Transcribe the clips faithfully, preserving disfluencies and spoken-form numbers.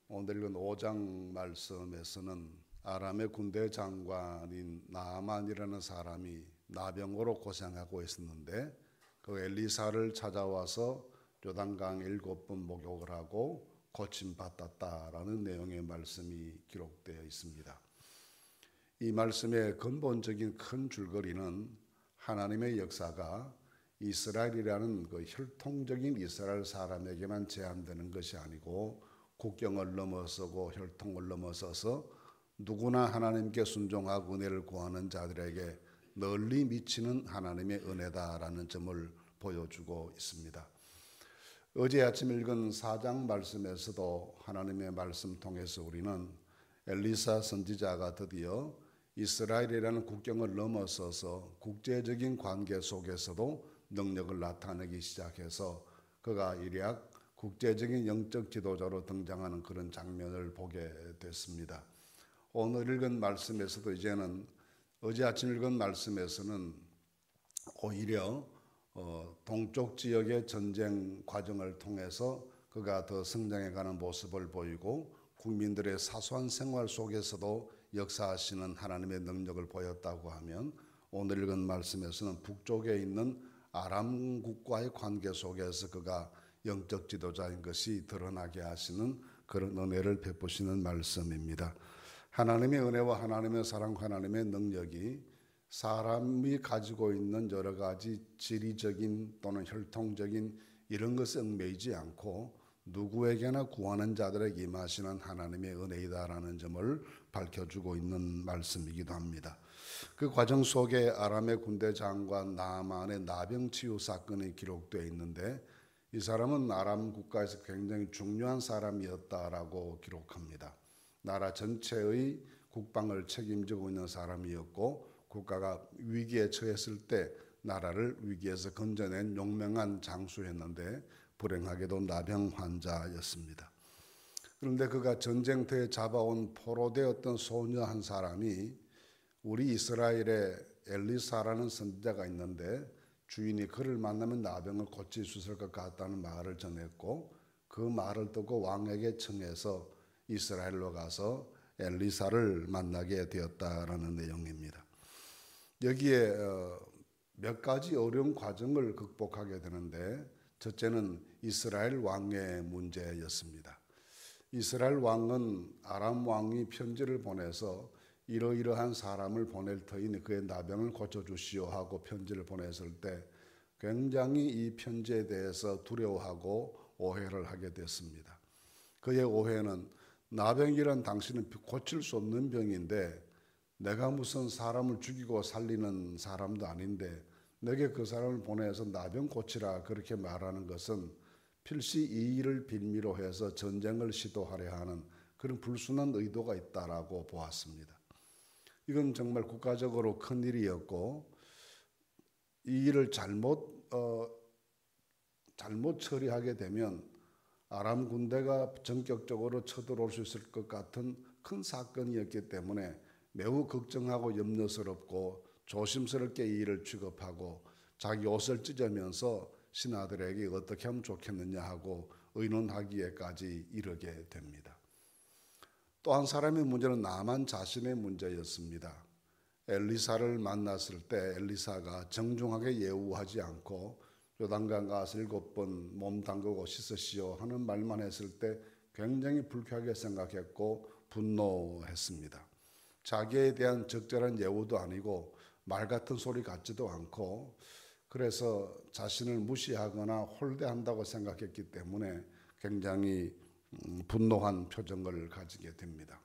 오늘 읽은 오 장 말씀에서는 아람의 군대 장관인 나아만이라는 사람이 나병으로 고생하고 있었는데 그 엘리사를 찾아와서 요단강 일곱 번 목욕을 하고 고침받았다라는 내용의 말씀이 기록되어 있습니다. 이 말씀의 근본적인 큰 줄거리는 하나님의 역사가 이스라엘이라는 그 혈통적인 이스라엘 사람에게만 제한되는 것이 아니고 국경을 넘어서고 혈통을 넘어서서 누구나 하나님께 순종하고 은혜를 구하는 자들에게 널리 미치는 하나님의 은혜다라는 점을 보여주고 있습니다. 어제 아침 읽은 사 장 말씀에서도 하나님의 말씀 통해서 우리는 엘리사 선지자가 드디어 이스라엘이라는 국경을 넘어서서 국제적인 관계 속에서도 능력을 나타내기 시작해서 그가 일약 국제적인 영적 지도자로 등장하는 그런 장면을 보게 됐습니다. 오늘 읽은 말씀에서도 이제는 어제 아침 읽은 말씀에서는 오히려 어, 동쪽 지역의 전쟁 과정을 통해서 그가 더 성장해가는 모습을 보이고 국민들의 사소한 생활 속에서도 역사하시는 하나님의 능력을 보였다고 하면 오늘 읽은 말씀에서는 북쪽에 있는 아람국과의 관계 속에서 그가 영적 지도자인 것이 드러나게 하시는 그런 은혜를 베푸시는 말씀입니다. 하나님의 은혜와 하나님의 사랑, 하나님의 능력이 사람이 가지고 있는 여러 가지 지리적인 또는 혈통적인 이런 것에 얽매이지 않고 누구에게나 구하는 자들에게 임하시는 하나님의 은혜이다라는 점을 밝혀주고 있는 말씀이기도 합니다. 그 과정 속에 아람의 군대 장관 나아만의 나병 치유 사건이 기록되어 있는데 이 사람은 아람 국가에서 굉장히 중요한 사람이었다라고 기록합니다. 나라 전체의 국방을 책임지고 있는 사람이었고 국가가 위기에 처했을 때 나라를 위기에서 건져낸 용맹한 장수였는데 불행하게도 나병 환자였습니다. 그런데 그가 전쟁터에 잡아온 포로되었던 소녀 한 사람이 우리 이스라엘에 엘리사라는 선지자가 있는데 주인이 그를 만나면 나병을 고칠 수 있을 것 같다는 말을 전했고 그 말을 듣고 왕에게 청해서 이스라엘로 가서 엘리사를 만나게 되었다라는 내용입니다. 여기에 몇 가지 어려운 과정을 극복하게 되는데 첫째는 이스라엘 왕의 문제였습니다. 이스라엘 왕은 아람 왕이 편지를 보내서 이러이러한 사람을 보낼 터이니 그의 나병을 고쳐주시오 하고 편지를 보냈을 때 굉장히 이 편지에 대해서 두려워하고 오해를 하게 됐습니다. 그의 오해는 나병이란 당신은 고칠 수 없는 병인데 내가 무슨 사람을 죽이고 살리는 사람도 아닌데 내게 그 사람을 보내서 나병 고치라 그렇게 말하는 것은 필시 이 일을 빌미로 해서 전쟁을 시도하려 하는 그런 불순한 의도가 있다라고 보았습니다. 이건 정말 국가적으로 큰 일이었고 이 일을 잘못 어, 잘못 처리하게 되면 아람 군대가 전격적으로 쳐들어올 수 있을 것 같은 큰 사건이었기 때문에 매우 걱정하고 염려스럽고 조심스럽게 이 일을 취급하고 자기 옷을 찢으면서 신하들에게 어떻게 하면 좋겠느냐 하고 의논하기에까지 이르게 됩니다. 또 한 사람의 문제는 나만 자신의 문제였습니다. 엘리사를 만났을 때 엘리사가 정중하게 예우하지 않고 요단강 가서 일곱 번 몸 담그고 씻으시오 하는 말만 했을 때 굉장히 불쾌하게 생각했고 분노했습니다. 자기에 대한 적절한 예우도 아니고 말 같은 소리 같지도 않고 그래서 자신을 무시하거나 홀대한다고 생각했기 때문에 굉장히 분노한 표정을 가지게 됩니다.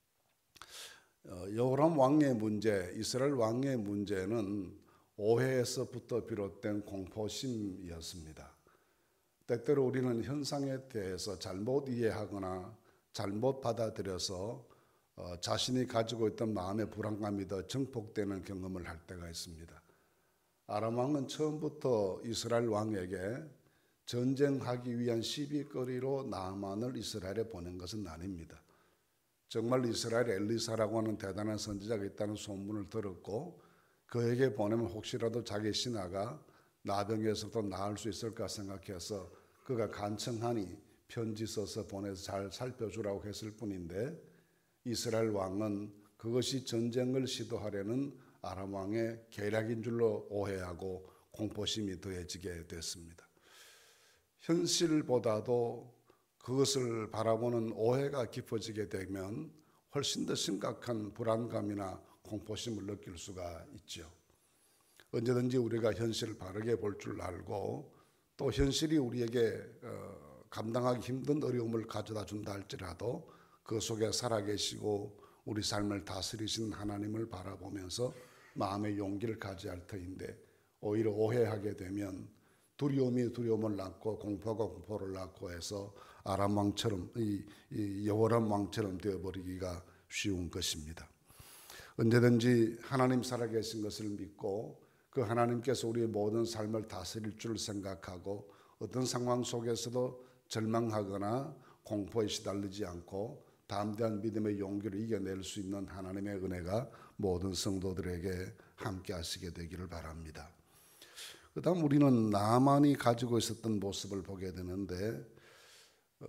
여호람 왕의 문제, 이스라엘 왕의 문제는 오해에서부터 비롯된 공포심이었습니다. 때때로 우리는 현상에 대해서 잘못 이해하거나 잘못 받아들여서 어, 자신이 가지고 있던 마음의 불안감이 더 증폭되는 경험을 할 때가 있습니다. 아람 왕은 처음부터 이스라엘 왕에게 전쟁하기 위한 시비거리로 나아만을 이스라엘에 보낸 것은 아닙니다. 정말 이스라엘에 엘리사라고 하는 대단한 선지자가 있다는 소문을 들었고 그에게 보내면 혹시라도 자기 신하가 나병에서도 나을 수 있을까 생각해서 그가 간청하니 편지 써서 보내서 잘 살펴주라고 했을 뿐인데 이스라엘 왕은 그것이 전쟁을 시도하려는 아람 왕의 계략인 줄로 오해하고 공포심이 더해지게 됐습니다. 현실보다도 그것을 바라보는 오해가 깊어지게 되면 훨씬 더 심각한 불안감이나 공포심을 느낄 수가 있죠. 언제든지 우리가 현실을 바르게 볼 줄 알고 또 현실이 우리에게 감당하기 힘든 어려움을 가져다 준다 할지라도 그 속에 살아계시고 우리 삶을 다스리신 하나님을 바라보면서 마음의 용기를 가져야 할 터인데 오히려 오해하게 되면 두려움이 두려움을 낳고 공포가 공포를 낳고 해서 아람 왕처럼 이, 이 여호람 왕처럼 되어버리기가 쉬운 것입니다. 언제든지 하나님 살아계신 것을 믿고 그 하나님께서 우리의 모든 삶을 다스릴 줄 생각하고 어떤 상황 속에서도 절망하거나 공포에 시달리지 않고 담대한 믿음의 용기를 이겨낼 수 있는 하나님의 은혜가 모든 성도들에게 함께 하시게 되기를 바랍니다. 그 다음 우리는 나만이 가지고 있었던 모습을 보게 되는데 어,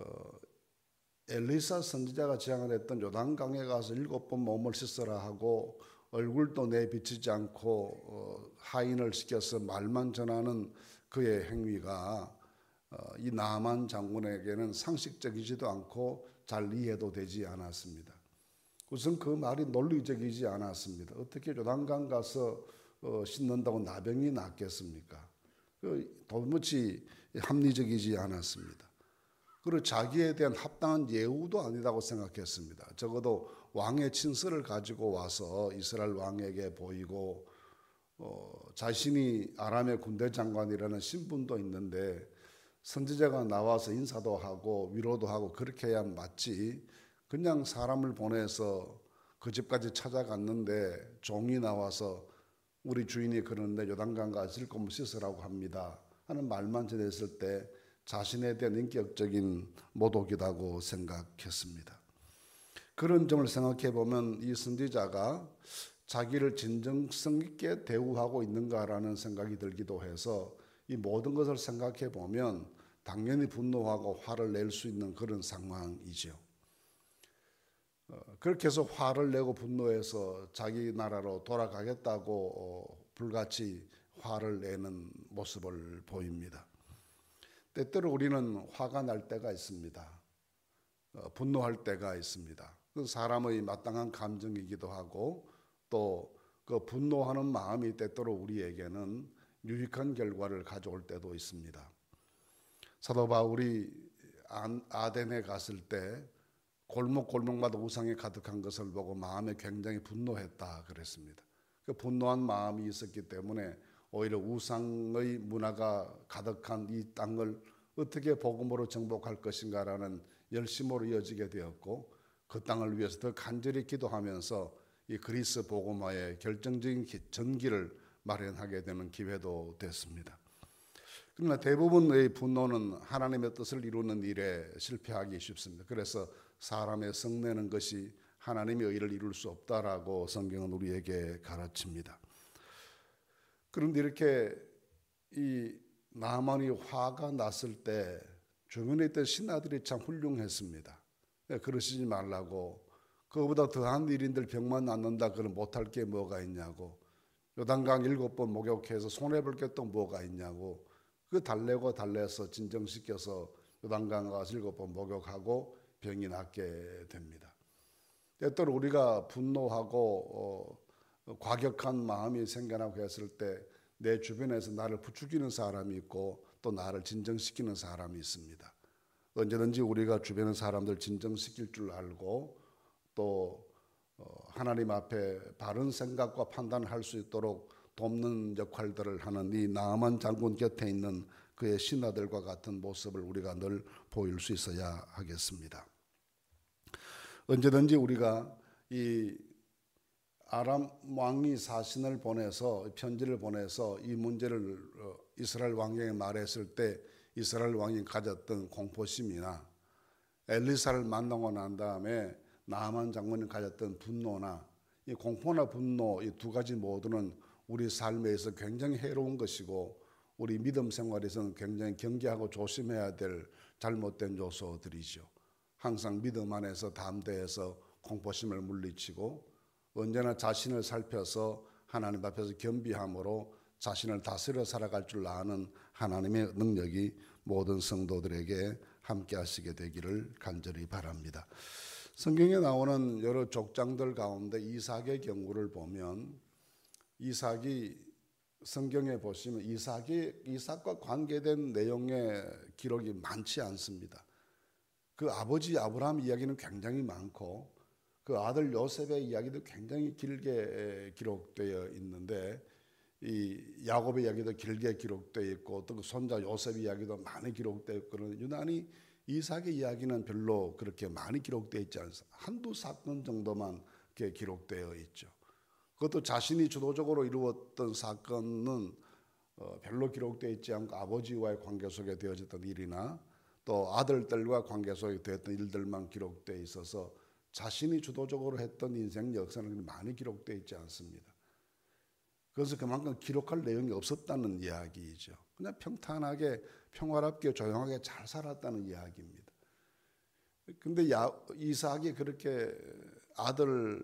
엘리사 선지자가 제안을 했던 요단강에 가서 일곱 번 몸을 씻어라 하고 얼굴도 내비치지 않고 어, 하인을 시켜서 말만 전하는 그의 행위가 어, 이 나만 장군에게는 상식적이지도 않고 잘 이해도 되지 않았습니다. 우선 그 말이 논리적이지 않았습니다. 어떻게 요단강 가서 어, 씻는다고 나병이 낫겠습니까? 그 도무지 합리적이지 않았습니다. 그리고 자기에 대한 합당한 예우도 아니라고 생각했습니다. 적어도 왕의 친서를 가지고 와서 이스라엘 왕에게 보이고 어, 자신이 아람의 군대 장관이라는 신분도 있는데 선지자가 나와서 인사도 하고 위로도 하고 그렇게 해야 맞지, 그냥 사람을 보내서 그 집까지 찾아갔는데 종이 나와서 우리 주인이 그러는데 요단강 가실 거면 씻으라고 합니다 하는 말만 전했을 때 자신에 대한 인격적인 모독이라고 생각했습니다. 그런 점을 생각해 보면 이 선지자가 자기를 진정성 있게 대우하고 있는가라는 생각이 들기도 해서 이 모든 것을 생각해 보면 당연히 분노하고 화를 낼 수 있는 그런 상황이죠. 어, 그렇게 해서 화를 내고 분노해서 자기 나라로 돌아가겠다고 어, 불같이 화를 내는 모습을 보입니다. 때때로 우리는 화가 날 때가 있습니다. 어, 분노할 때가 있습니다. 그 사람의 마땅한 감정이기도 하고 또 그 분노하는 마음이 때때로 우리에게는 유익한 결과를 가져올 때도 있습니다. 사도 바울이 아덴에 갔을 때 골목골목마다 우상이 가득한 것을 보고 마음에 굉장히 분노했다 그랬습니다. 그 분노한 마음이 있었기 때문에 오히려 우상의 문화가 가득한 이 땅을 어떻게 복음으로 정복할 것인가라는 열심으로 이어지게 되었고 그 땅을 위해서 더 간절히 기도하면서 이 그리스 복음화의 결정적인 전기를 마련하게 되는 기회도 됐습니다. 그러나 대부분의 분노는 하나님의 뜻을 이루는 일에 실패하기 쉽습니다. 그래서 사람의 성내는 것이 하나님의 의를 이룰 수 없다라고 성경은 우리에게 가르칩니다. 그런데 이렇게 이 나만이 화가 났을 때 주변에 있던 신하들이 참 훌륭했습니다. 그러시지 말라고, 그거보다 더한 일인들 병만 낫는다 그러면 못할 게 뭐가 있냐고, 요단강 일곱 번 목욕해서 손해볼 게 또 뭐가 있냐고, 그 달래고 달래서 진정시켜서 요단강 가서 일곱 번 목욕하고 병이 낫게 됩니다. 때때로 우리가 분노하고 어, 과격한 마음이 생겨나고 했을 때 내 주변에서 나를 부추기는 사람이 있고 또 나를 진정시키는 사람이 있습니다. 언제든지 우리가 주변의 사람들 진정시킬 줄 알고 또 어, 하나님 앞에 바른 생각과 판단을 할 수 있도록 돕는 역할들을 하는 이 나아만 장군 곁에 있는 그의 신하들과 같은 모습을 우리가 늘 보일 수 있어야 하겠습니다. 언제든지 우리가 이 아람 왕이 사신을 보내서 편지를 보내서 이 문제를 이스라엘 왕에게 말했을 때 이스라엘 왕이 가졌던 공포심이나 엘리사를 만나고 난 다음에 나아만 장군이 가졌던 분노나 이 공포나 분노 이 두 가지 모두는 우리 삶에 있어 굉장히 해로운 것이고 우리 믿음 생활에서는 굉장히 경계하고 조심해야 될 잘못된 요소들이죠. 항상 믿음 안에서 담대해서 공포심을 물리치고 언제나 자신을 살펴서 하나님 앞에서 겸비함으로 자신을 다스려 살아갈 줄 아는 하나님의 능력이 모든 성도들에게 함께 하시게 되기를 간절히 바랍니다. 성경에 나오는 여러 족장들 가운데 이삭의 경우를 보면 이삭이 성경에 보시면 이삭이 이삭과 관계된 내용의 기록이 많지 않습니다. 그 아버지 아브라함 이야기는 굉장히 많고 그 아들 요셉의 이야기도 굉장히 길게 기록되어 있는데 이 야곱의 이야기도 길게 기록되어 있고 또 그 손자 요셉 이야기도 많이 기록되어 있고는 유난히 이삭의 이야기는 별로 그렇게 많이 기록되어 있지 않습니다. 한두 사건 정도만 이렇게 기록되어 있죠. 그것도 자신이 주도적으로 이루었던 사건은 별로 기록되어 있지 않고 아버지와의 관계 속에 되어졌던 일이나 또 아들들과 관계 속에 되었던 일들만 기록되어 있어서 자신이 주도적으로 했던 인생 역사는 많이 기록되어 있지 않습니다. 그래서 그만큼 기록할 내용이 없었다는 이야기이죠. 그냥 평탄하게 평화롭게 조용하게 잘 살았다는 이야기입니다. 근데 이삭이 그렇게 아들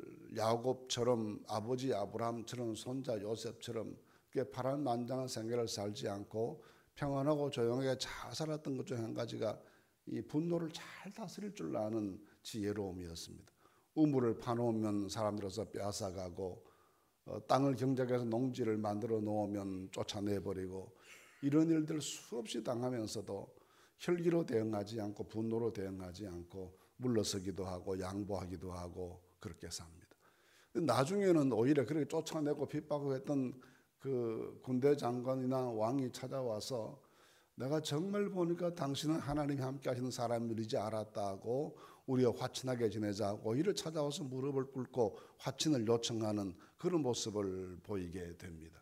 야곱처럼 아버지 아브라함처럼 손자 요셉처럼 파란만장한 생애를 살지 않고 평안하고 조용하게 잘 살았던 것 중 한 가지가 이 분노를 잘 다스릴 줄 아는 지혜로움이었습니다. 우물을 파놓으면 사람들에서 빼앗아가고 어, 땅을 경작해서 농지를 만들어 놓으면 쫓아내버리고 이런 일들 수없이 당하면서도 혈기로 대응하지 않고 분노로 대응하지 않고 물러서기도 하고 양보하기도 하고 그렇게 삽니다. 나중에는 오히려 그렇게 쫓아내고 핍박하고 했던 그 군대 장관이나 왕이 찾아와서 내가 정말 보니까 당신은 하나님이 함께 하시는 사람들이지 않았다고 우리가 화친하게 지내자고 오히려 찾아와서 무릎을 꿇고 화친을 요청하는 그런 모습을 보이게 됩니다.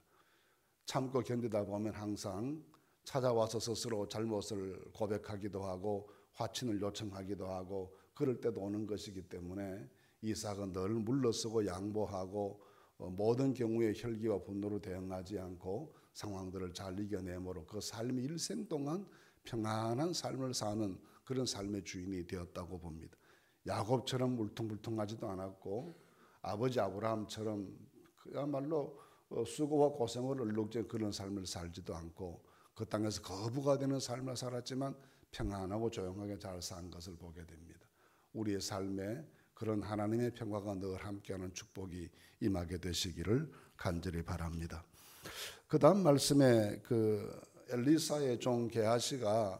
참고 견디다 보면 항상 찾아와서 스스로 잘못을 고백하기도 하고 화친을 요청하기도 하고 그럴 때도 오는 것이기 때문에 이삭은 늘 물러서고 양보하고 모든 경우에 혈기와 분노로 대응하지 않고 상황들을 잘 이겨내므로 그 삶이 일생 동안 평안한 삶을 사는 그런 삶의 주인이 되었다고 봅니다. 야곱처럼 물퉁물퉁하지도 않았고 아버지 아브라함처럼 그야말로 수고와 고생을 얼룩진 그런 삶을 살지도 않고 그 땅에서 거부가 되는 삶을 살았지만 평안하고 조용하게 잘 산 것을 보게 됩니다. 우리의 삶에 그런 하나님의 평화가 늘 함께하는 축복이 임하게 되시기를 간절히 바랍니다. 그 다음 말씀에 그 엘리사의 종 게하시가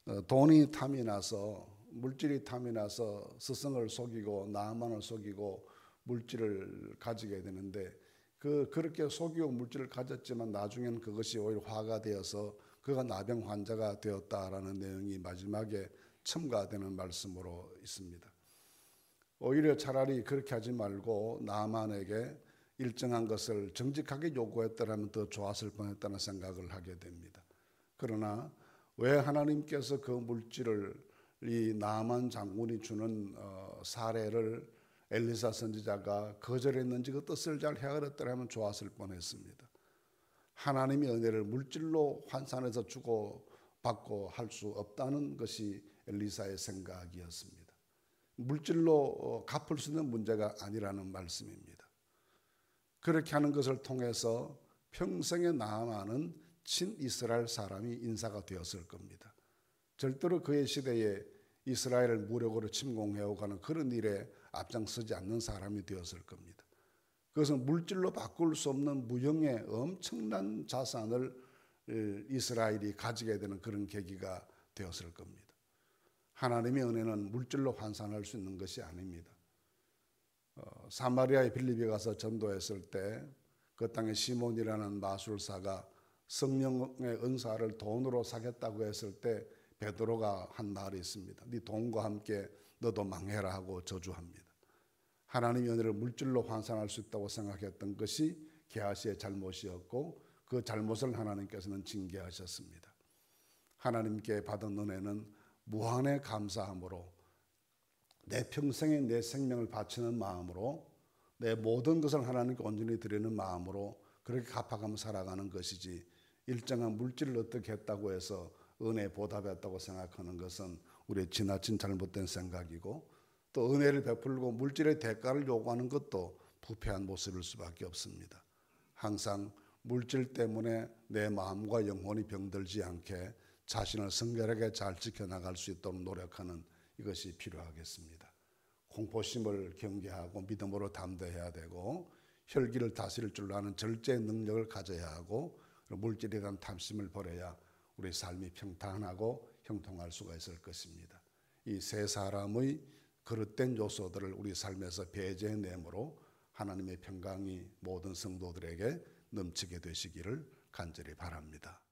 돈이 탐이 나서 물질이 탐이 나서 스승을 속이고 나아만을 속이고 물질을 가지게 되는데 그 그렇게 속이고 물질을 가졌지만 나중에는 그것이 오히려 화가 되어서 그가 나병 환자가 되었다라는 내용이 마지막에 첨가되는 말씀으로 있습니다. 오히려 차라리 그렇게 하지 말고 나아만에게 일정한 것을 정직하게 요구했더라면 더 좋았을 뻔했다는 생각을 하게 됩니다. 그러나 왜 하나님께서 그 물질을 이 나아만 장군이 주는 어, 사례를 엘리사 선지자가 거절했는지 그 뜻을 잘 헤아렸더라면 좋았을 뻔했습니다. 하나님의 은혜를 물질로 환산해서 주고 받고 할 수 없다는 것이 엘리사의 생각이었습니다. 물질로 갚을 수 있는 문제가 아니라는 말씀입니다. 그렇게 하는 것을 통해서 평생의 나아만은 친이스라엘 사람이 인사가 되었을 겁니다. 절대로 그의 시대에 이스라엘을 무력으로 침공해오가는 그런 일에 앞장서지 않는 사람이 되었을 겁니다. 그것은 물질로 바꿀 수 없는 무형의 엄청난 자산을 이스라엘이 가지게 되는 그런 계기가 되었을 겁니다. 하나님의 은혜는 물질로 환산할 수 있는 것이 아닙니다. 어, 사마리아의 빌립에 가서 전도했을 때 그 땅에 시몬이라는 마술사가 성령의 은사를 돈으로 사겠다고 했을 때 베드로가 한 말이 있습니다. 네 돈과 함께 너도 망해라 하고 저주합니다. 하나님의 은혜를 물질로 환산할 수 있다고 생각했던 것이 게하시의 잘못이었고 그 잘못을 하나님께서는 징계하셨습니다. 하나님께 받은 은혜는 무한의 감사함으로 내 평생에 내 생명을 바치는 마음으로 내 모든 것을 하나님께 온전히 드리는 마음으로 그렇게 갚아가며 살아가는 것이지 일정한 물질을 어떻게 했다고 해서 은혜에 보답했다고 생각하는 것은 우리의 지나친 잘못된 생각이고, 또 은혜를 베풀고 물질의 대가를 요구하는 것도 부패한 모습일 수밖에 없습니다. 항상 물질 때문에 내 마음과 영혼이 병들지 않게 자신을 성결하게 잘 지켜나갈 수 있도록 노력하는 이것이 필요하겠습니다. 공포심을 경계하고 믿음으로 담대해야 되고, 혈기를 다스릴 줄 아는 절제의 능력을 가져야 하고, 물질에 대한 탐심을 버려야 우리 삶이 평탄하고 형통할 수가 있을 것입니다. 이 세 사람의 그릇된 요소들을 우리 삶에서 배제내므로 하나님의 평강이 모든 성도들에게 넘치게 되시기를 간절히 바랍니다.